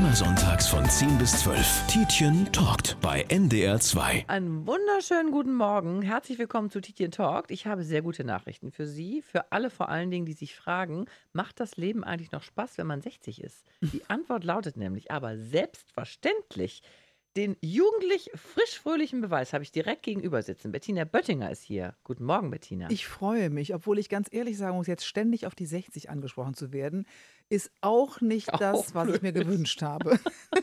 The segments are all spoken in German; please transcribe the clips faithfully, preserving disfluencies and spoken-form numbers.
Immer sonntags von zehn bis zwölf. Tietjen talkt bei N D R zwei. Einen wunderschönen guten Morgen. Herzlich willkommen zu Tietjen Talkt. Ich habe sehr gute Nachrichten für Sie, für alle vor allen Dingen, die sich fragen, macht das Leben eigentlich noch Spaß, wenn man sechzig ist? Die Antwort lautet nämlich aber selbstverständlich. Den jugendlich frisch-fröhlichen Beweis habe ich direkt gegenüber sitzen. Bettina Böttinger ist hier. Guten Morgen, Bettina. Ich freue mich, obwohl ich ganz ehrlich sagen muss, jetzt ständig auf die sechzig angesprochen zu werden, ist auch nicht Auch das, was blöd. ich mir gewünscht habe.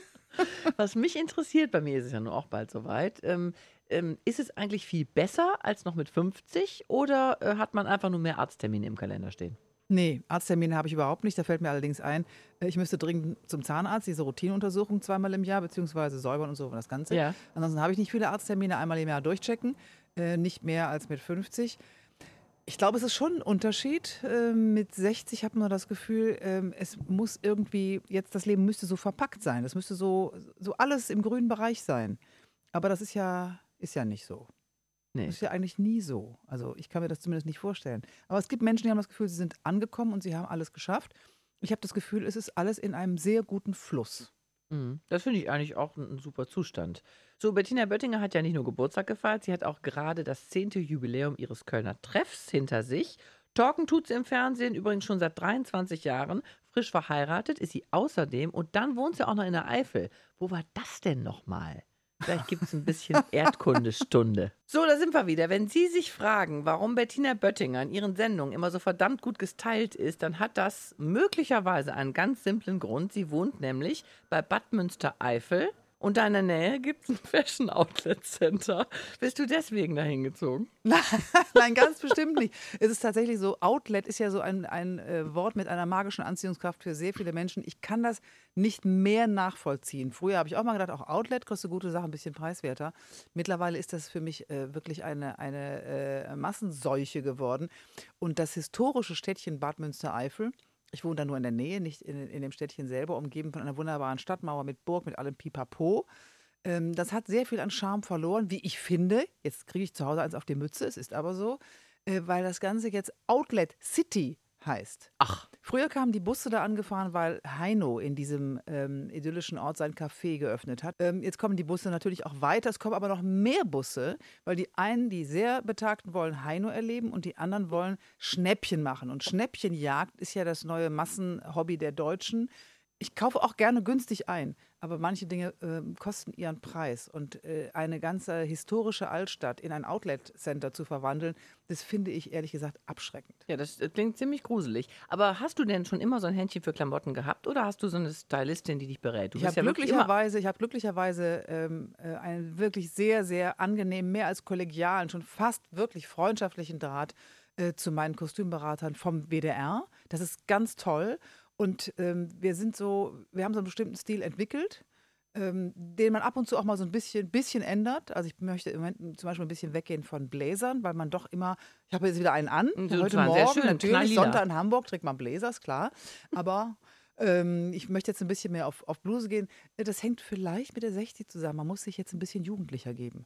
Was mich interessiert, bei mir ist es ja nur auch bald soweit, ähm, ähm, ist es eigentlich viel besser als noch mit fünfzig oder äh, hat man einfach nur mehr Arzttermine im Kalender stehen? Nee, Arzttermine habe ich überhaupt nicht. Da fällt mir allerdings ein, äh, ich müsste dringend zum Zahnarzt, diese Routineuntersuchung zweimal im Jahr, beziehungsweise säubern und so das Ganze. Ja. Ansonsten habe ich nicht viele Arzttermine, einmal im Jahr durchchecken, äh, nicht mehr als mit fünfzig. Ich glaube, es ist schon ein Unterschied. Ähm, mit sechzig hat man das Gefühl, ähm, es muss irgendwie, jetzt das Leben müsste so verpackt sein. Das müsste so, so alles im grünen Bereich sein. Aber das ist ja, ist ja nicht so. Nee. Das ist ja eigentlich nie so. Also ich kann mir das zumindest nicht vorstellen. Aber es gibt Menschen, die haben das Gefühl, sie sind angekommen und sie haben alles geschafft. Ich habe das Gefühl, es ist alles in einem sehr guten Fluss. Mhm. Das finde ich eigentlich auch ein, ein super Zustand. So, Bettina Böttinger hat ja nicht nur Geburtstag gefeiert, sie hat auch gerade das zehnte Jubiläum ihres Kölner Treffs hinter sich. Talken tut sie im Fernsehen, übrigens schon seit dreiundzwanzig Jahren. Frisch verheiratet ist sie außerdem und dann wohnt sie auch noch in der Eifel. Wo war das denn nochmal? Vielleicht gibt es ein bisschen Erdkundestunde. So, da sind wir wieder. Wenn Sie sich fragen, warum Bettina Böttinger in ihren Sendungen immer so verdammt gut gestylt ist, dann hat das möglicherweise einen ganz simplen Grund. Sie wohnt nämlich bei Bad Münstereifel und da in der Nähe gibt es ein Fashion Outlet Center. Bist du deswegen dahin gezogen? Nein, ganz bestimmt nicht. Es ist tatsächlich so, Outlet ist ja so ein, ein äh, Wort mit einer magischen Anziehungskraft für sehr viele Menschen. Ich kann das nicht mehr nachvollziehen. Früher habe ich auch mal gedacht, auch Outlet kostet gute Sachen, ein bisschen preiswerter. Mittlerweile ist das für mich äh, wirklich eine, eine äh, Massenseuche geworden. Und das historische Städtchen Bad Münstereifel, ich wohne da nur in der Nähe, nicht in, in dem Städtchen selber, umgeben von einer wunderbaren Stadtmauer mit Burg, mit allem Pipapo. Ähm, das hat sehr viel an Charme verloren, wie ich finde. Jetzt kriege ich zu Hause eins auf die Mütze, es ist aber so, äh, weil das Ganze jetzt Outlet City heißt. Ach. Früher kamen die Busse da angefahren, weil Heino in diesem ähm, idyllischen Ort sein Café geöffnet hat. Ähm, jetzt kommen die Busse natürlich auch weiter. Es kommen aber noch mehr Busse, weil die einen, die sehr Betagten, wollen Heino erleben und die anderen wollen Schnäppchen machen. Und Schnäppchenjagd ist ja das neue Massenhobby der Deutschen. Ich kaufe auch gerne günstig ein, aber manche Dinge äh, kosten ihren Preis. Und äh, eine ganze historische Altstadt in ein Outlet-Center zu verwandeln, das finde ich ehrlich gesagt abschreckend. Ja, das äh, klingt ziemlich gruselig. Aber hast du denn schon immer so ein Händchen für Klamotten gehabt oder hast du so eine Stylistin, die dich berät? Du Ich bist habe ja wirklich immer glücklicherweise, ich hab glücklicherweise ähm, äh, einen wirklich sehr, sehr angenehmen, mehr als kollegialen, schon fast wirklich freundschaftlichen Draht äh, zu meinen Kostümberatern vom W D R. Das ist ganz toll. Und ähm, wir sind so, wir haben so einen bestimmten Stil entwickelt, ähm, den man ab und zu auch mal so ein bisschen, bisschen ändert. Also ich möchte im Moment zum Beispiel ein bisschen weggehen von Bläsern, weil man doch immer, ich habe jetzt wieder einen an, Du, heute waren sehr Morgen, schön, natürlich, knalllila. Sonntag in Hamburg trägt man Bläser, ist klar. Aber ähm, ich möchte jetzt ein bisschen mehr auf, auf Bluse gehen. Das hängt vielleicht mit der sechzig zusammen. Man muss sich jetzt ein bisschen jugendlicher geben.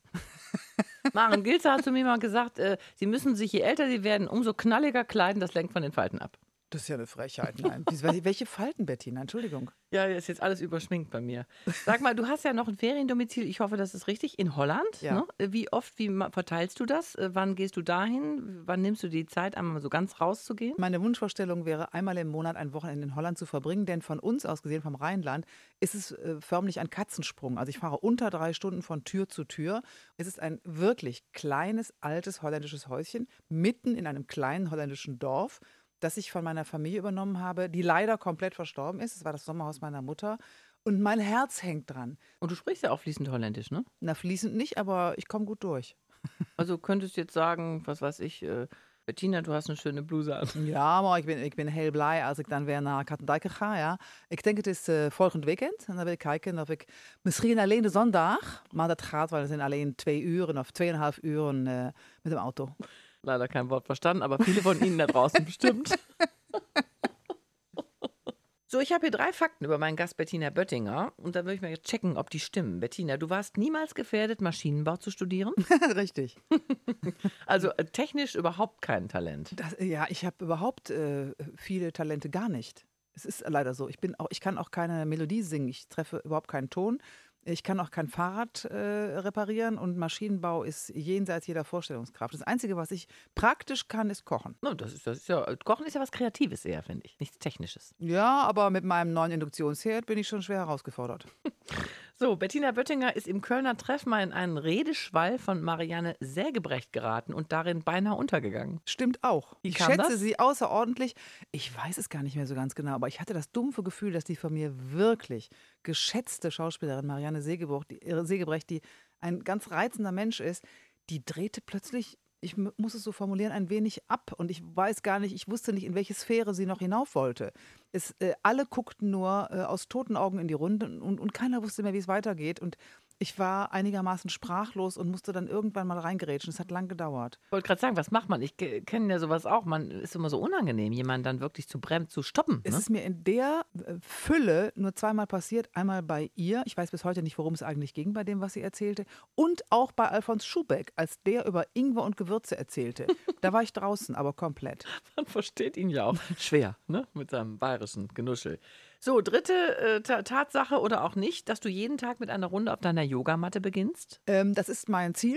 Maren Gilzer hat zu mir mal gesagt, äh, sie müssen sich, je älter sie werden, umso knalliger kleiden, das lenkt von den Falten ab. Das ist ja eine Frechheit. Nein. Welche Falten, Bettina? Entschuldigung. Ja, ist jetzt alles überschminkt bei mir. Sag mal, du hast ja noch ein Feriendomizil, ich hoffe, das ist richtig, in Holland. Ja. Ne? Wie oft, wie ma- verteilst du das? Äh, Wann gehst du dahin? Wann nimmst du die Zeit, einmal so ganz rauszugehen? Meine Wunschvorstellung wäre, einmal im Monat ein Wochenende in Holland zu verbringen, denn von uns aus gesehen, vom Rheinland, ist es äh, förmlich ein Katzensprung. Also ich fahre unter drei Stunden von Tür zu Tür. Es ist ein wirklich kleines, altes holländisches Häuschen, mitten in einem kleinen holländischen Dorf, das ich von meiner Familie übernommen habe, die leider komplett verstorben ist. Es war das Sommerhaus meiner Mutter. Und mein Herz hängt dran. Und du sprichst ja auch fließend Holländisch, ne? Na, fließend nicht, aber ich komme gut durch. Also könntest du jetzt sagen, was weiß ich, äh, Bettina, du hast eine schöne Bluse an. Ja, maar ik ben, ik ben heel blij als ik dan weer naar Katendijk ga. Ja. Ik denk het is uh, volgend weekend. En dan wil ik kijken of ik misschien alleen de zondag, maar dat gaat, weil het zijn alleen twee uren of tweeënhalf uren uh, met dem Auto. Leider kein Wort verstanden, aber viele von Ihnen da draußen bestimmt. So, ich habe hier drei Fakten über meinen Gast Bettina Böttinger und da würde ich mal jetzt checken, ob die stimmen. Bettina, du warst niemals gefährdet, Maschinenbau zu studieren? Richtig. Also äh, technisch überhaupt kein Talent. Das, ja, ich habe überhaupt äh, viele Talente gar nicht. Es ist leider so. Ich bin auch, ich kann auch keine Melodie singen. Ich treffe überhaupt keinen Ton. Ich kann auch kein Fahrrad äh, reparieren und Maschinenbau ist jenseits jeder Vorstellungskraft. Das Einzige, was ich praktisch kann, ist kochen. No, das ist, das ist ja, Kochen ist ja was Kreatives eher, finde ich. Nichts Technisches. Ja, aber mit meinem neuen Induktionsherd bin ich schon schwer herausgefordert. So, Bettina Böttinger ist im Kölner Treff mal in einen Redeschwall von Marianne Sägebrecht geraten und darin beinahe untergegangen. Stimmt auch. Wie Ich kam schätze das? sie außerordentlich. Ich weiß es gar nicht mehr so ganz genau, aber ich hatte das dumpfe Gefühl, dass die von mir wirklich geschätzte Schauspielerin Marianne Sägebrecht, die, äh, Sägebrecht, die ein ganz reizender Mensch ist, die drehte plötzlich, ich m- muss es so formulieren, ein wenig ab. Und ich weiß gar nicht, ich wusste nicht, in welche Sphäre sie noch hinauf wollte. Es, äh, alle guckten nur äh, aus toten Augen in die Runde und, und keiner wusste mehr, wie es weitergeht. Und ich war einigermaßen sprachlos und musste dann irgendwann mal reingerätschen. Es hat lang gedauert. Ich wollte gerade sagen, was macht man? Ich ke- kenne ja sowas auch. Man ist immer so unangenehm, jemanden dann wirklich zu bremsen, zu stoppen. Es Ne? ist mir in der äh, Fülle nur zweimal passiert. Einmal bei ihr, ich weiß bis heute nicht, worum es eigentlich ging bei dem, was sie erzählte. Und auch bei Alfons Schubeck, als der über Ingwer und Gewürze erzählte. Da war ich draußen, aber komplett. Man versteht ihn ja auch. Schwer, ne? Mit seinem bayerischen Genuschel. So, dritte äh, Ta- Tatsache oder auch nicht, dass du jeden Tag mit einer Runde auf deiner Yogamatte beginnst. Ähm, das ist mein Ziel.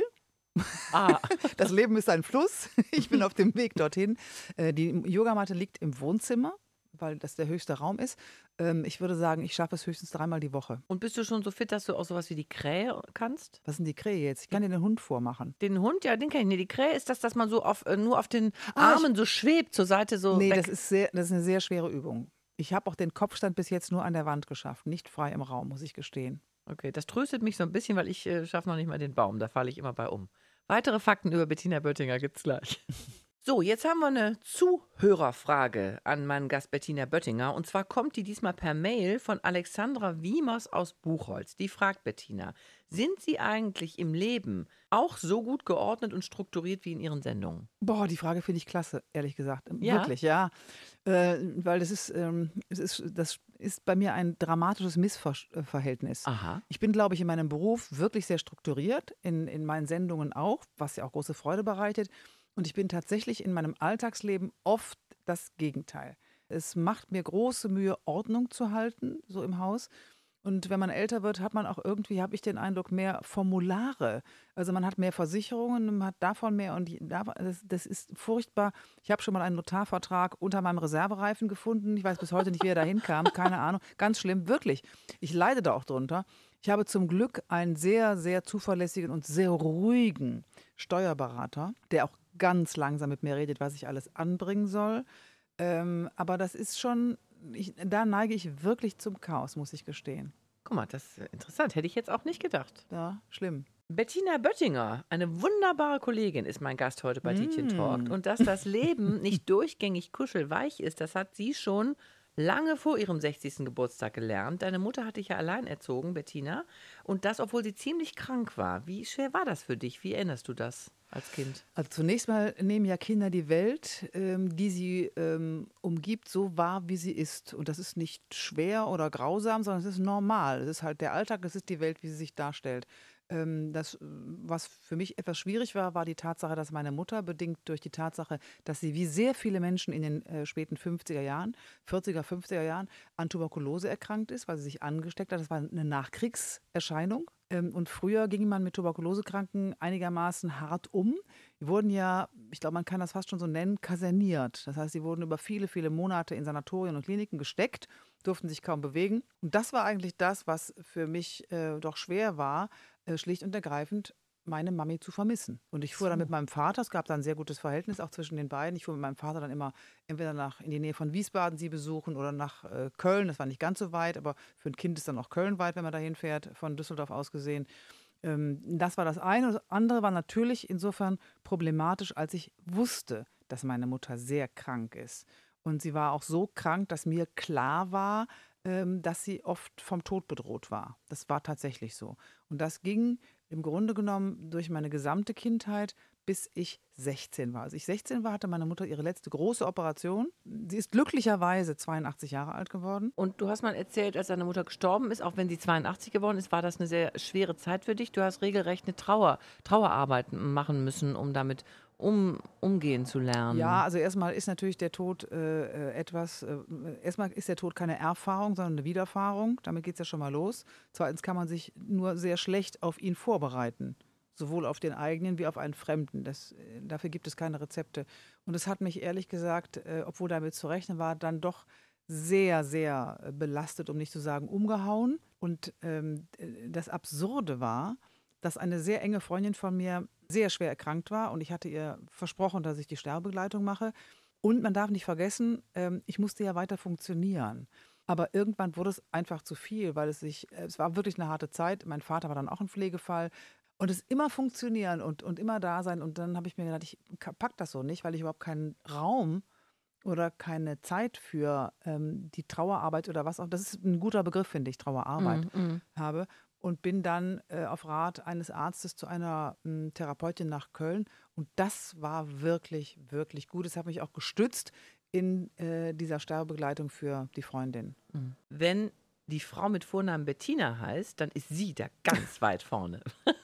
Ah, Das Leben ist ein Fluss. Ich bin auf dem Weg dorthin. Äh, die Yogamatte liegt im Wohnzimmer, weil das der höchste Raum ist. Ähm, ich würde sagen, ich schaffe es höchstens dreimal die Woche. und bist du schon so fit, dass du auch sowas wie die Krähe kannst? Was sind die Krähe jetzt? Ich kann dir den Hund vormachen. Den Hund, ja, den kenne ich. Nee, die Krähe ist das, dass man so auf, äh, nur auf den Ah, Armen so schwebt, zur Seite so Nee, weg. das ist, sehr, das ist eine sehr schwere Übung. Ich habe auch den Kopfstand bis jetzt nur an der Wand geschafft, nicht frei im Raum, muss ich gestehen. Okay, das tröstet mich so ein bisschen, weil ich äh, schaffe noch nicht mal den Baum. Da falle ich immer bei um. Weitere Fakten über Bettina Böttinger gibt's gleich. So, jetzt haben wir eine Zuhörerfrage an meinen Gast Bettina Böttinger. Und zwar kommt die diesmal per Mail von Alexandra Wiemers aus Buchholz. Die fragt Bettina, sind Sie eigentlich im Leben auch so gut geordnet und strukturiert wie in Ihren Sendungen? Boah, die Frage finde ich klasse, ehrlich gesagt. Ja? Wirklich, ja. Äh, weil das ist, ähm, es ist, das ist bei mir ein dramatisches Missverhältnis. Aha. Ich bin, glaube ich, in meinem Beruf wirklich sehr strukturiert, in, in meinen Sendungen auch, was ja auch große Freude bereitet. Und ich bin tatsächlich in meinem Alltagsleben oft das Gegenteil. Es macht mir große Mühe, Ordnung zu halten, so im Haus. Und wenn man älter wird, hat man auch irgendwie, habe ich den Eindruck, mehr Formulare. Also man hat mehr Versicherungen, man hat davon mehr und die- da- das, das ist furchtbar. Ich habe schon mal einen Notarvertrag unter meinem Reservereifen gefunden. Ich weiß bis heute nicht, wie er da hinkam. Keine Ahnung. Ganz schlimm, wirklich. Ich leide da auch drunter. Ich habe zum Glück einen sehr, sehr zuverlässigen und sehr ruhigen Steuerberater, der auch ganz langsam mit mir redet, was ich alles anbringen soll. Ähm, aber das ist schon, ich, da neige ich wirklich zum Chaos, muss ich gestehen. Guck mal, das ist äh, interessant. Hätte ich jetzt auch nicht gedacht. Ja, schlimm. Bettina Böttinger, eine wunderbare Kollegin, ist mein Gast heute bei Tietjen Talk. Und dass das Leben nicht durchgängig kuschelweich ist, das hat sie schon lange vor ihrem sechzigsten Geburtstag gelernt. Deine Mutter hat dich ja allein erzogen, Bettina. Und das, obwohl sie ziemlich krank war. Wie schwer war das für dich? Wie erinnerst du das als Kind? Also zunächst mal nehmen ja Kinder die Welt, ähm, die sie ähm, umgibt, so wahr, wie sie ist. Und das ist nicht schwer oder grausam, sondern es ist normal. Es ist halt der Alltag, es ist die Welt, wie sie sich darstellt. Ähm, das, äh, was für mich etwas schwierig war, war die Tatsache, dass meine Mutter, bedingt durch die Tatsache, dass sie wie sehr viele Menschen in den äh, späten fünfziger Jahren, vierziger, fünfziger Jahren an Tuberkulose erkrankt ist, weil sie sich angesteckt hat. Das war eine Nachkriegserscheinung. Ähm, und früher ging man mit Tuberkulosekranken einigermaßen hart um. Die wurden ja, ich glaube, man kann das fast schon so nennen, kaserniert. Das heißt, sie wurden über viele, viele Monate in Sanatorien und Kliniken gesteckt, durften sich kaum bewegen. Und das war eigentlich das, was für mich äh, doch schwer war, äh, schlicht und ergreifend meine Mami zu vermissen. Und ich fuhr dann mit meinem Vater, es gab da ein sehr gutes Verhältnis auch zwischen den beiden. Ich fuhr mit meinem Vater dann immer entweder nach in die Nähe von Wiesbaden sie besuchen oder nach äh, Köln. Das war nicht ganz so weit, aber für ein Kind ist dann auch Köln weit, wenn man dahin fährt, von Düsseldorf aus gesehen. Ähm, das war das eine. Und das andere war natürlich insofern problematisch, als ich wusste, dass meine Mutter sehr krank ist. Und sie war auch so krank, dass mir klar war, ähm, dass sie oft vom Tod bedroht war. Das war tatsächlich so. Und das ging im Grunde genommen durch meine gesamte Kindheit, bis ich sechzehn war. Als ich sechzehn war, hatte meine Mutter ihre letzte große Operation. Sie ist glücklicherweise zweiundachtzig Jahre alt geworden. Und du hast mal erzählt, als deine Mutter gestorben ist, auch wenn sie zweiundachtzig geworden ist, war das eine sehr schwere Zeit für dich. Du hast regelrecht eine Trauer, Trauerarbeit machen müssen, um damit um, umgehen zu lernen? Ja, also erstmal ist natürlich der Tod äh, äh, etwas, äh, erstmal ist der Tod keine Erfahrung, sondern eine Wiedererfahrung. Damit geht es ja schon mal los. Zweitens kann man sich nur sehr schlecht auf ihn vorbereiten. Sowohl auf den eigenen wie auf einen Fremden. Das, äh, dafür gibt es keine Rezepte. Und es hat mich ehrlich gesagt, äh, obwohl damit zu rechnen war, dann doch sehr, sehr äh, belastet, um nicht zu sagen umgehauen. Und ähm, äh, das Absurde war, dass eine sehr enge Freundin von mir sehr schwer erkrankt war und ich hatte ihr versprochen, dass ich die Sterbebegleitung mache. Und man darf nicht vergessen, ähm, ich musste ja weiter funktionieren. Aber irgendwann wurde es einfach zu viel, weil es sich, äh, es war wirklich eine harte Zeit. Mein Vater war dann auch ein Pflegefall. Und es immer funktionieren und, und immer da sein. Und dann habe ich mir gedacht, ich ka- pack das so nicht, weil ich überhaupt keinen Raum oder keine Zeit für ähm, die Trauerarbeit oder was auch, das ist ein guter Begriff, finde ich, Trauerarbeit, Mm, mm. habe. Und bin dann äh, auf Rat eines Arztes zu einer m, Therapeutin nach Köln. Und das war wirklich, wirklich gut. Es hat mich auch gestützt in äh, dieser Sterbebegleitung für die Freundin. Wenn die Frau mit Vornamen Bettina heißt, dann ist sie da ganz weit vorne.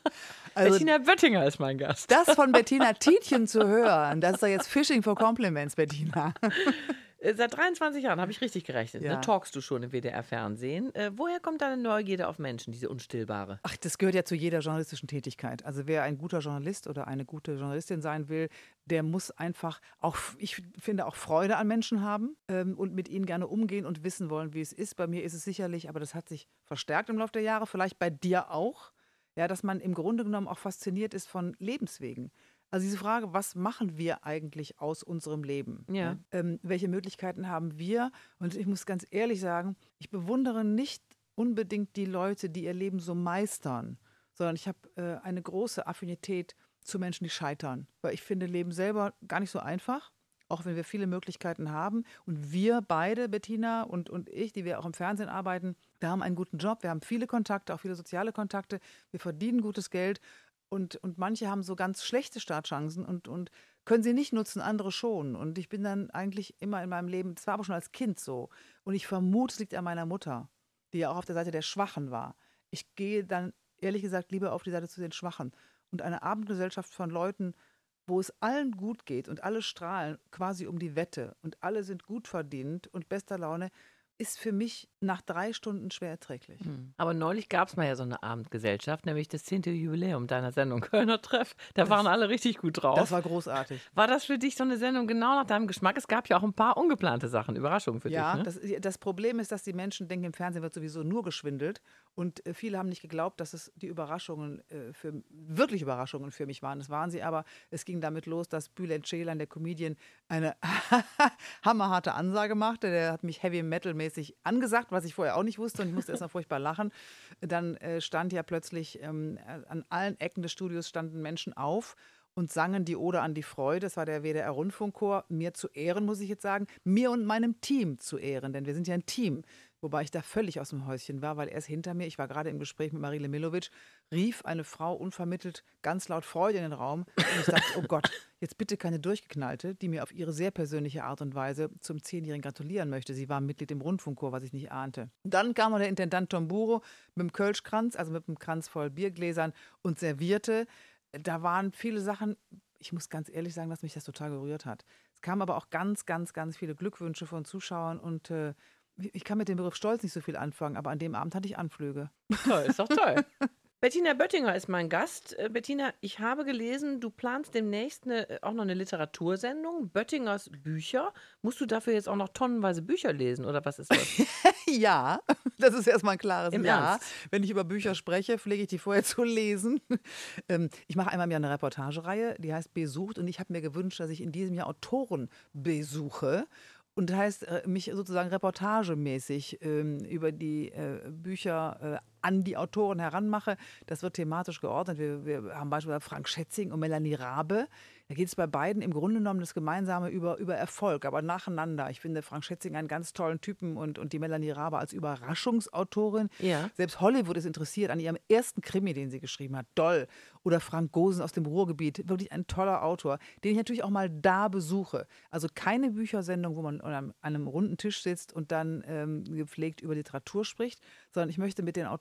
Also Bettina Böttinger ist mein Gast. das von Bettina Tietjen zu hören, das ist doch jetzt Fishing for Compliments, Bettina. Äh, Seit dreiundzwanzig Jahren habe ich richtig gerechnet. Ja. Ne? Talkst du schon im W D R-Fernsehen. Äh, woher kommt deine Neugierde auf Menschen, diese unstillbare? Ach, das gehört ja zu jeder journalistischen Tätigkeit. Also wer ein guter Journalist oder eine gute Journalistin sein will, der muss einfach auch, ich finde, auch Freude an Menschen haben ähm, und mit ihnen gerne umgehen und wissen wollen, wie es ist. Bei mir ist es sicherlich, aber das hat sich verstärkt im Laufe der Jahre, vielleicht bei dir auch, ja, dass man im Grunde genommen auch fasziniert ist von Lebenswegen. Also diese Frage, was machen wir eigentlich aus unserem Leben? Ja. Ähm, welche Möglichkeiten haben wir? Und ich muss ganz ehrlich sagen, ich bewundere nicht unbedingt die Leute, die ihr Leben so meistern, sondern ich habe äh, eine große Affinität zu Menschen, die scheitern. Weil ich finde Leben selber gar nicht so einfach, auch wenn wir viele Möglichkeiten haben. Und wir beide, Bettina und, und ich, die wir auch im Fernsehen arbeiten, wir haben einen guten Job, wir haben viele Kontakte, auch viele soziale Kontakte, wir verdienen gutes Geld. Und, und manche haben so ganz schlechte Startchancen und, und können sie nicht nutzen, andere schon. Und ich bin dann eigentlich immer in meinem Leben, das war aber schon als Kind so. Und ich vermute, es liegt an meiner Mutter, die ja auch auf der Seite der Schwachen war. Ich gehe dann ehrlich gesagt lieber auf die Seite zu den Schwachen. Und eine Abendgesellschaft von Leuten, wo es allen gut geht und alle strahlen quasi um die Wette und alle sind gut verdient und bester Laune, ist für mich nach drei Stunden schwer erträglich. Aber neulich gab es mal ja so eine Abendgesellschaft, nämlich das zehnte Jubiläum deiner Sendung Kölner Treff. Da waren alle richtig gut drauf. Das war großartig. War das für dich so eine Sendung genau nach deinem Geschmack? Es gab ja auch ein paar ungeplante Sachen, Überraschungen für Ja, dich. Ne? das, das Problem ist, dass die Menschen denken, im Fernsehen wird sowieso nur geschwindelt. Und äh, viele haben nicht geglaubt, dass es die Überraschungen, äh, für, wirklich Überraschungen für mich waren. Das waren sie, aber es ging damit los, dass Bülent Ceylan, der Comedian, eine hammerharte Ansage machte. Der hat mich Heavy-Metal-mäßig angesagt, was ich vorher auch nicht wusste und ich musste erst mal furchtbar lachen. Dann äh, stand ja plötzlich ähm, an allen Ecken des Studios standen Menschen auf und sangen die Ode an die Freude. Das war der W D R-Rundfunkchor. Mir zu Ehren, muss ich jetzt sagen. Mir und meinem Team zu Ehren, denn wir sind ja ein Team. Wobei ich da völlig aus dem Häuschen war, weil erst hinter mir, ich war gerade im Gespräch mit Marile Milovic, rief eine Frau unvermittelt ganz laut Freude in den Raum. Und ich dachte, oh Gott, jetzt bitte keine Durchgeknallte, die mir auf ihre sehr persönliche Art und Weise zum Zehnjährigen gratulieren möchte. Sie war Mitglied im Rundfunkchor, was ich nicht ahnte. Und dann kam noch der Intendant Tomburo mit dem Kölschkranz, also mit einem Kranz voll Biergläsern und servierte. Da waren viele Sachen, ich muss ganz ehrlich sagen, dass mich das total gerührt hat. Es kamen aber auch ganz, ganz, ganz viele Glückwünsche von Zuschauern und äh, ich kann mit dem Begriff Stolz nicht so viel anfangen, aber an dem Abend hatte ich Anflüge. Toll, ist doch toll. Bettina Böttinger ist mein Gast. Äh, Bettina, ich habe gelesen, du planst demnächst eine, auch noch eine Literatursendung, Böttingers Bücher. Musst du dafür jetzt auch noch tonnenweise Bücher lesen oder was ist das? Ja, das ist erstmal ein klares Im Ja. Ernst? Wenn ich über Bücher spreche, pflege ich die vorher zu lesen. Ähm, Ich mache einmal im Jahr eine Reportagereihe, die heißt Besucht und ich habe mir gewünscht, dass ich in diesem Jahr Autoren besuche. Und das heißt, äh, mich sozusagen reportagemäßig ähm, über die äh, Bücher äh, an die Autoren heranmache. Das wird thematisch geordnet. Wir, wir haben beispielsweise Frank Schätzing und Melanie Rabe. Da geht es bei beiden im Grunde genommen das Gemeinsame über, über Erfolg, aber nacheinander. Ich finde Frank Schätzing einen ganz tollen Typen und, und die Melanie Rabe als Überraschungsautorin. Ja. Selbst Hollywood ist interessiert an ihrem ersten Krimi, den sie geschrieben hat. Doll. Oder Frank Gosen aus dem Ruhrgebiet. Wirklich ein toller Autor, den ich natürlich auch mal da besuche. Also keine Büchersendung, wo man an einem, an einem runden Tisch sitzt und dann ähm, gepflegt über Literatur spricht, sondern ich möchte mit den Autoren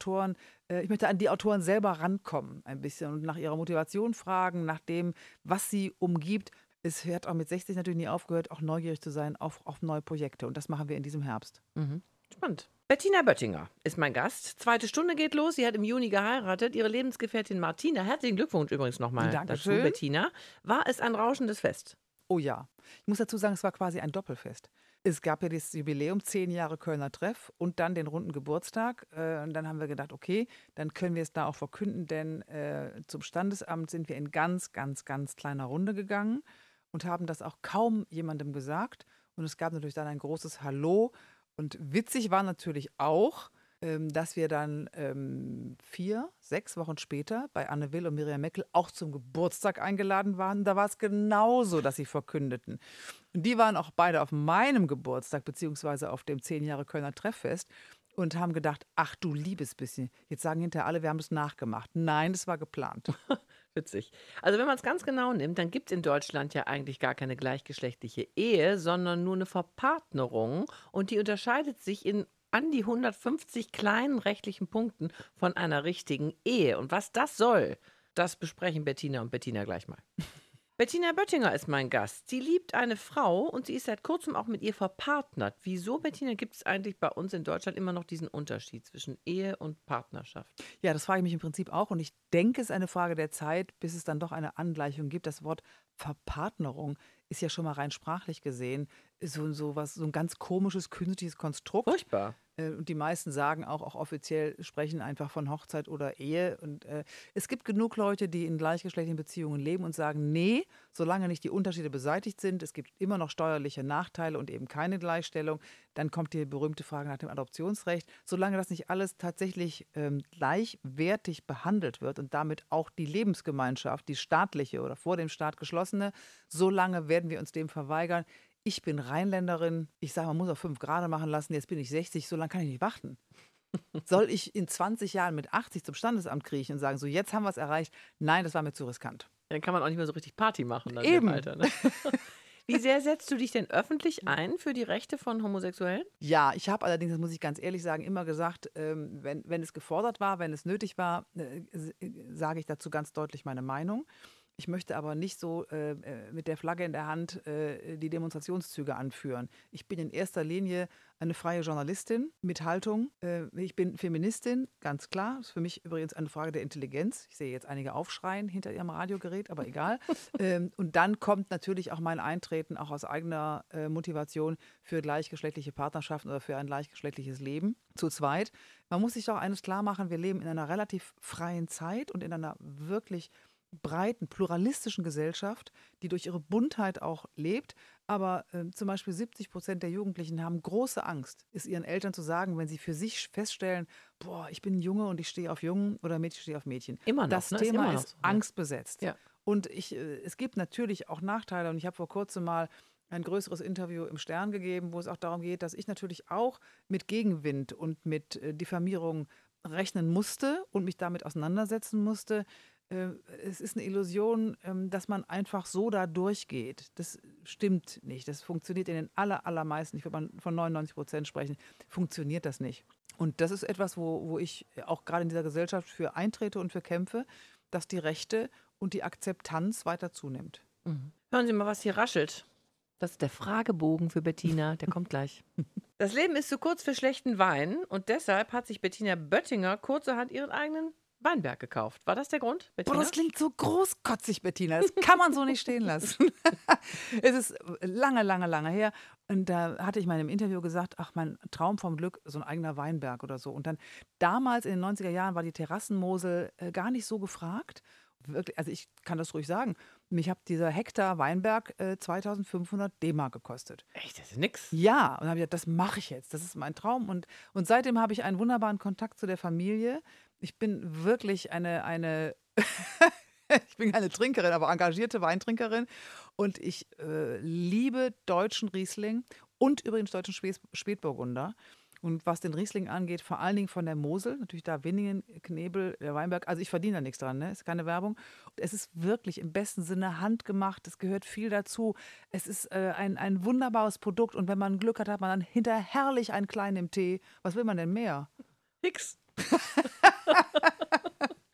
Autoren, äh, ich möchte an die Autoren selber rankommen ein bisschen und nach ihrer Motivation fragen, nach dem, was sie umgibt. Es hat auch mit sechzig natürlich nie aufgehört, auch neugierig zu sein auf, auf neue Projekte. Und das machen wir in diesem Herbst. Mhm. Spannend. Bettina Böttinger ist mein Gast. Zweite Stunde geht los. Sie hat im Juni geheiratet. Ihre Lebensgefährtin Martina, herzlichen Glückwunsch übrigens nochmal dazu, Dankeschön. Bettina. War es ein rauschendes Fest? Oh ja. Ich muss dazu sagen, es war quasi ein Doppelfest. Es gab ja das Jubiläum, zehn Jahre Kölner Treff und dann den runden Geburtstag. Äh, und dann haben wir gedacht, okay, dann können wir es da auch verkünden, denn äh, zum Standesamt sind wir in ganz, ganz, ganz kleiner Runde gegangen und haben das auch kaum jemandem gesagt. Und es gab natürlich dann ein großes Hallo. Und witzig war natürlich auch, ähm, dass wir dann ähm, vier, sechs Wochen später bei Anne Will und Miriam Meckel auch zum Geburtstag eingeladen waren. Da war es genauso, dass sie verkündeten. Und die waren auch beide auf meinem Geburtstag, beziehungsweise auf dem zehn Jahre Kölner Trefffest und haben gedacht, ach du liebes bisschen. Jetzt sagen hinterher alle, wir haben das nachgemacht. Nein, das war geplant. Witzig. Also wenn man es ganz genau nimmt, dann gibt es in Deutschland ja eigentlich gar keine gleichgeschlechtliche Ehe, sondern nur eine Verpartnerung. Und die unterscheidet sich in an die hundertfünfzig kleinen rechtlichen Punkten von einer richtigen Ehe. Und was das soll, das besprechen Bettina und Bettina gleich mal. Bettina Böttinger ist mein Gast. Sie liebt eine Frau und sie ist seit kurzem auch mit ihr verpartnert. Wieso, Bettina, gibt es eigentlich bei uns in Deutschland immer noch diesen Unterschied zwischen Ehe und Partnerschaft? Ja, das frage ich mich im Prinzip auch. Und ich denke, es ist eine Frage der Zeit, bis es dann doch eine Angleichung gibt. Das Wort Verpartnerung ist ja schon mal rein sprachlich gesehen so, so, was, so ein ganz komisches, künstliches Konstrukt. Furchtbar. Äh, Und die meisten sagen auch, auch offiziell sprechen einfach von Hochzeit oder Ehe. Und äh, es gibt genug Leute, die in gleichgeschlechtlichen Beziehungen leben und sagen, nee, solange nicht die Unterschiede beseitigt sind, es gibt immer noch steuerliche Nachteile und eben keine Gleichstellung, dann kommt die berühmte Frage nach dem Adoptionsrecht. Solange das nicht alles tatsächlich ähm, gleichwertig behandelt wird und damit auch die Lebensgemeinschaft, die staatliche oder vor dem Staat geschlossene, solange werden wir uns dem verweigern. Ich bin Rheinländerin, ich sage, man muss auch fünf Grade machen lassen, jetzt bin ich sechzig, so lange kann ich nicht warten. Soll ich in zwanzig Jahren mit achtzig zum Standesamt kriechen und sagen, so jetzt haben wir es erreicht? Nein, das war mir zu riskant. Dann kann man auch nicht mehr so richtig Party machen dann Eben. im Alter. Ne? Wie sehr setzt du dich denn öffentlich ein für die Rechte von Homosexuellen? Ja, ich habe allerdings, das muss ich ganz ehrlich sagen, immer gesagt, ähm, wenn, wenn es gefordert war, wenn es nötig war, äh, sage ich dazu ganz deutlich meine Meinung. Ich möchte aber nicht so äh, mit der Flagge in der Hand äh, die Demonstrationszüge anführen. Ich bin in erster Linie eine freie Journalistin mit Haltung. Äh, ich bin Feministin, ganz klar. Das ist für mich übrigens eine Frage der Intelligenz. Ich sehe jetzt einige aufschreien hinter ihrem Radiogerät, aber egal. ähm, und dann kommt natürlich auch mein Eintreten, auch aus eigener äh, Motivation für gleichgeschlechtliche Partnerschaften oder für ein gleichgeschlechtliches Leben zu zweit. Man muss sich doch eines klar machen, wir leben in einer relativ freien Zeit und in einer wirklich breiten, pluralistischen Gesellschaft, die durch ihre Buntheit auch lebt. Aber äh, zum Beispiel siebzig Prozent der Jugendlichen haben große Angst, es ihren Eltern zu sagen, wenn sie für sich feststellen, boah, ich bin ein Junge und ich stehe auf Jungen oder Mädchen stehe auf Mädchen. Immer noch, das ne? Thema Ist immer noch ist so, ja. angstbesetzt. Ja. Und ich, äh, es gibt natürlich auch Nachteile. Und ich habe vor kurzem mal ein größeres Interview im Stern gegeben, wo es auch darum geht, dass ich natürlich auch mit Gegenwind und mit äh, Diffamierung rechnen musste und mich damit auseinandersetzen musste. Es ist eine Illusion, dass man einfach so da durchgeht. Das stimmt nicht. Das funktioniert in den aller, allermeisten, ich würde mal von neunundneunzig Prozent sprechen, funktioniert das nicht. Und das ist etwas, wo, wo ich auch gerade in dieser Gesellschaft für eintrete und für kämpfe, dass die Rechte und die Akzeptanz weiter zunimmt. Mhm. Hören Sie mal, was hier raschelt. Das ist der Fragebogen für Bettina, der kommt gleich. Das Leben ist zu kurz für schlechten Wein und deshalb hat sich Bettina Böttinger kurzerhand ihren eigenen Weinberg gekauft. War das der Grund, Bettina? Boah, das klingt so großkotzig, Bettina. Das kann man so nicht stehen lassen. Es ist lange, lange, lange her. Und da hatte ich mal in einem Interview gesagt, ach, mein Traum vom Glück, so ein eigener Weinberg oder so. Und dann damals in den neunziger Jahren war die Terrassenmosel äh, gar nicht so gefragt. Wirklich, also ich kann das ruhig sagen. Mich hat dieser Hektar Weinberg äh, zweitausendfünfhundert D-Mark gekostet. Echt, das ist nix. Ja, und dann habe ich gesagt, das mache ich jetzt. Das ist mein Traum. Und, und seitdem habe ich einen wunderbaren Kontakt zu der Familie. Ich bin wirklich eine, eine ich bin keine Trinkerin, aber engagierte Weintrinkerin. Und ich äh, liebe deutschen Riesling und übrigens deutschen Späß- Spätburgunder. Und was den Riesling angeht, vor allen Dingen von der Mosel, natürlich da Winningen, Knebel, der Weinberg. Also ich verdiene da nichts dran, ne? Ist keine Werbung. Es ist wirklich im besten Sinne handgemacht. Es gehört viel dazu. Es ist äh, ein, ein wunderbares Produkt. Und wenn man Glück hat, hat man dann hinterher herrlich einen kleinen im Tee. Was will man denn mehr? Nix.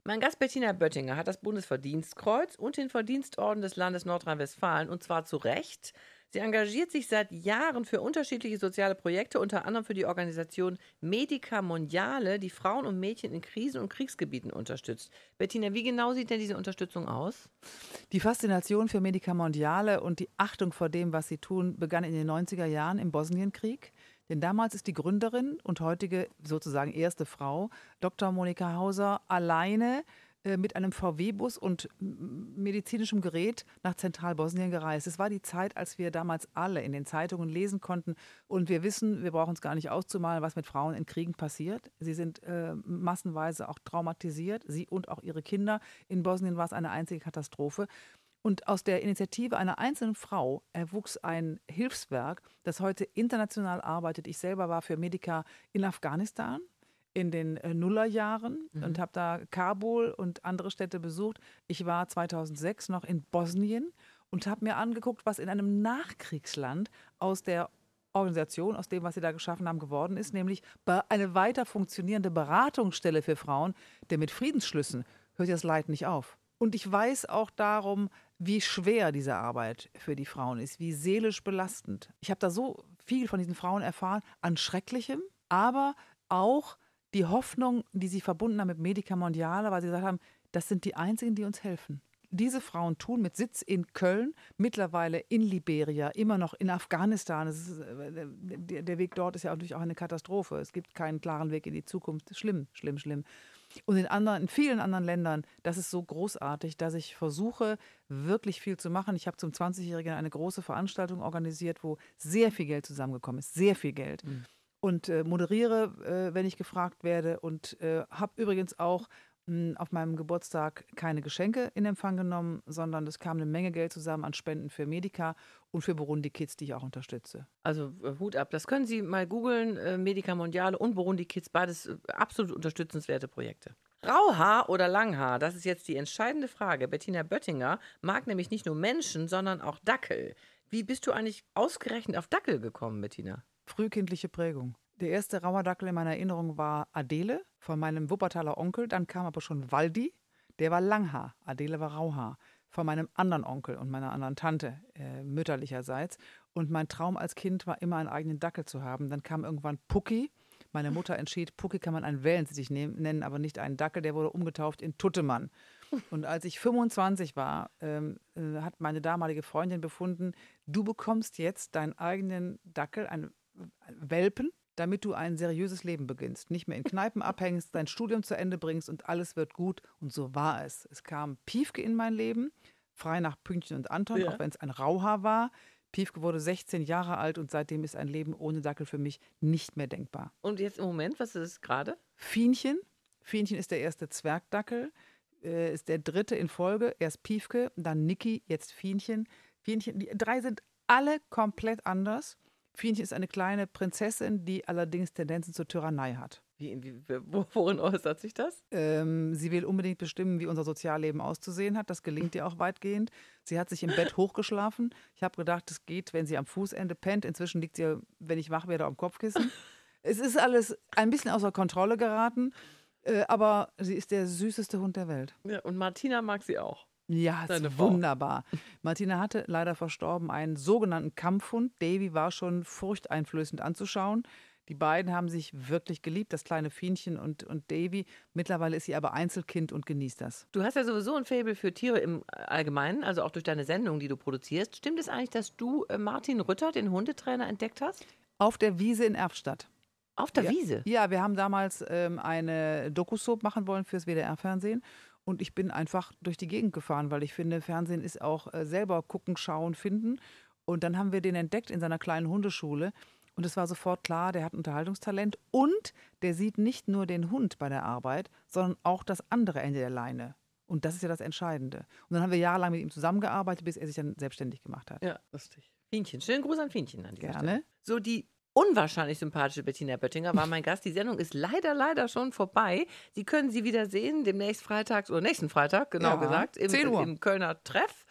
Mein Gast Bettina Böttinger hat das Bundesverdienstkreuz und den Verdienstorden des Landes Nordrhein-Westfalen, und zwar zu Recht. Sie engagiert sich seit Jahren für unterschiedliche soziale Projekte, unter anderem für die Organisation Medica Mondiale, die Frauen und Mädchen in Krisen- und Kriegsgebieten unterstützt. Bettina, wie genau sieht denn diese Unterstützung aus? Die Faszination für Medica Mondiale und die Achtung vor dem, was sie tun, begann in den neunziger Jahren im Bosnienkrieg. Denn damals ist die Gründerin und heutige sozusagen erste Frau, Doktor Monika Hauser, alleine äh, mit einem V W-Bus und medizinischem Gerät nach Zentralbosnien gereist. Es war die Zeit, als wir damals alle in den Zeitungen lesen konnten. Und wir wissen, wir brauchen es gar nicht auszumalen, was mit Frauen in Kriegen passiert. Sie sind äh, massenweise auch traumatisiert, sie und auch ihre Kinder. In Bosnien war es eine einzige Katastrophe. Und aus der Initiative einer einzelnen Frau erwuchs ein Hilfswerk, das heute international arbeitet. Ich selber war für Medica in Afghanistan in den äh, Nullerjahren mhm. und habe da Kabul und andere Städte besucht. Ich war zweitausendsechs noch in Bosnien und habe mir angeguckt, was in einem Nachkriegsland aus der Organisation, aus dem, was sie da geschaffen haben, geworden ist, nämlich eine weiter funktionierende Beratungsstelle für Frauen, denn mit Friedensschlüssen hört das Leid nicht auf. Und ich weiß auch darum, wie schwer diese Arbeit für die Frauen ist, wie seelisch belastend. Ich habe da so viel von diesen Frauen erfahren, an Schrecklichem, aber auch die Hoffnung, die sie verbunden haben mit Medica Mondiale, weil sie gesagt haben, das sind die Einzigen, die uns helfen. Diese Frauen tun mit Sitz in Köln, mittlerweile in Liberia, immer noch in Afghanistan. Es ist, der, der Weg dort ist ja natürlich auch eine Katastrophe. Es gibt keinen klaren Weg in die Zukunft. Schlimm, schlimm, schlimm. Und in, anderen, in vielen anderen Ländern, das ist so großartig, dass ich versuche, wirklich viel zu machen. Ich habe zum zwanzigjährigen eine große Veranstaltung organisiert, wo sehr viel Geld zusammengekommen ist, sehr viel Geld. Mhm. Und äh, moderiere, äh, wenn ich gefragt werde, und äh, habe übrigens auch mh, auf meinem Geburtstag keine Geschenke in Empfang genommen, sondern es kam eine Menge Geld zusammen an Spenden für Medica und für Burundi Kids, die ich auch unterstütze. Also äh, Hut ab, das können Sie mal googeln, äh, Medica Mondiale und Burundi Kids, beides äh, absolut unterstützenswerte Projekte. Rauhaar oder Langhaar, das ist jetzt die entscheidende Frage. Bettina Böttinger mag nämlich nicht nur Menschen, sondern auch Dackel. Wie bist du eigentlich ausgerechnet auf Dackel gekommen, Bettina? Frühkindliche Prägung. Der erste Rauhaardackel in meiner Erinnerung war Adele von meinem Wuppertaler Onkel. Dann kam aber schon Waldi, der war Langhaar. Adele war Rauhaar. Von meinem anderen Onkel und meiner anderen Tante, äh, mütterlicherseits. Und mein Traum als Kind war immer, einen eigenen Dackel zu haben. Dann kam irgendwann Pucki. Meine Mutter entschied, Pucki kann man einen Wellensittich nennen, aber nicht einen Dackel. Der wurde umgetauft in Tuttemann. Und als ich fünfundzwanzig war, ähm, äh, hat meine damalige Freundin befunden, du bekommst jetzt deinen eigenen Dackel, einen Welpen, damit du ein seriöses Leben beginnst. Nicht mehr in Kneipen abhängst, dein Studium zu Ende bringst und alles wird gut. Und so war es. Es kam Piefke in mein Leben, frei nach Pünktchen und Anton, ja. Auch wenn es ein Rauhaar war. Piefke wurde sechzehn Jahre alt und seitdem ist ein Leben ohne Dackel für mich nicht mehr denkbar. Und jetzt im Moment, was ist es gerade? Fienchen. Fienchen ist der erste Zwergdackel, äh, ist der dritte in Folge. Erst Piefke, dann Niki, jetzt Fienchen. Fienchen, die drei sind alle komplett anders. Fienchen ist eine kleine Prinzessin, die allerdings Tendenzen zur Tyrannei hat. Wie, wie, worin äußert sich das? Ähm, sie will unbedingt bestimmen, wie unser Sozialleben auszusehen hat. Das gelingt ihr auch weitgehend. Sie hat sich im Bett hochgeschlafen. Ich habe gedacht, es geht, wenn sie am Fußende pennt. Inzwischen liegt sie, wenn ich wach werde, am Kopfkissen. Es ist alles ein bisschen außer Kontrolle geraten, äh, aber sie ist der süßeste Hund der Welt. Ja, und Martina mag sie auch. Ja, ist Deine wunderbar. Frau. Martina hatte leider verstorben einen sogenannten Kampfhund. Davy war schon furchteinflößend anzuschauen. Die beiden haben sich wirklich geliebt, das kleine Fienchen und, und Davy. Mittlerweile ist sie aber Einzelkind und genießt das. Du hast ja sowieso ein Faible für Tiere im Allgemeinen, also auch durch deine Sendung, die du produzierst. Stimmt es eigentlich, dass du Martin Rütter, den Hundetrainer, entdeckt hast? Auf der Wiese in Erftstadt. Auf der ja. Wiese? Ja, wir haben damals ähm, eine Doku-Soap machen wollen fürs W D R-Fernsehen. Und ich bin einfach durch die Gegend gefahren, weil ich finde, Fernsehen ist auch äh, selber gucken, schauen, finden. Und dann haben wir den entdeckt in seiner kleinen Hundeschule. Und es war sofort klar, der hat Unterhaltungstalent. Und der sieht nicht nur den Hund bei der Arbeit, sondern auch das andere Ende der Leine. Und das ist ja das Entscheidende. Und dann haben wir jahrelang mit ihm zusammengearbeitet, bis er sich dann selbstständig gemacht hat. Ja, lustig. Fienchen, schönen Gruß an Fienchen an dieser Gerne. Stelle. So, die unwahrscheinlich sympathische Bettina Böttinger war mein Gast. Die Sendung ist leider, leider schon vorbei. Sie können sie wieder sehen, demnächst Freitags oder nächsten Freitag, genau ja, gesagt, im, zehn Uhr. im Kölner Treff.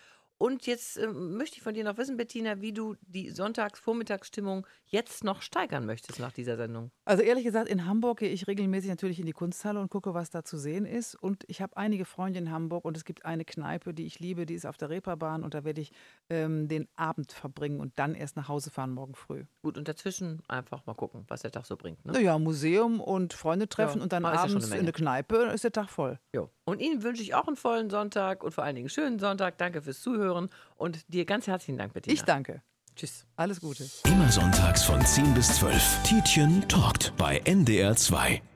Und jetzt äh, möchte ich von dir noch wissen, Bettina, wie du die Sonntags-Vormittagsstimmung jetzt noch steigern möchtest nach dieser Sendung. Also ehrlich gesagt, in Hamburg gehe ich regelmäßig natürlich in die Kunsthalle und gucke, was da zu sehen ist. Und ich habe einige Freunde in Hamburg und es gibt eine Kneipe, die ich liebe, die ist auf der Reeperbahn und da werde ich ähm, den Abend verbringen und dann erst nach Hause fahren morgen früh. Gut, und dazwischen einfach mal gucken, was der Tag so bringt. Ne? Naja, Museum und Freunde treffen Ja, und dann ist ja schon abends eine in Menge. eine Kneipe ist der Tag voll. Jo. Und Ihnen wünsche ich auch einen vollen Sonntag und vor allen Dingen einen schönen Sonntag. Danke fürs Zuhören und dir ganz herzlichen Dank, Bettina. Ich danke. Tschüss. Alles Gute. Immer sonntags von zehn bis zwölf. Tietjen talkt bei N D R zwei.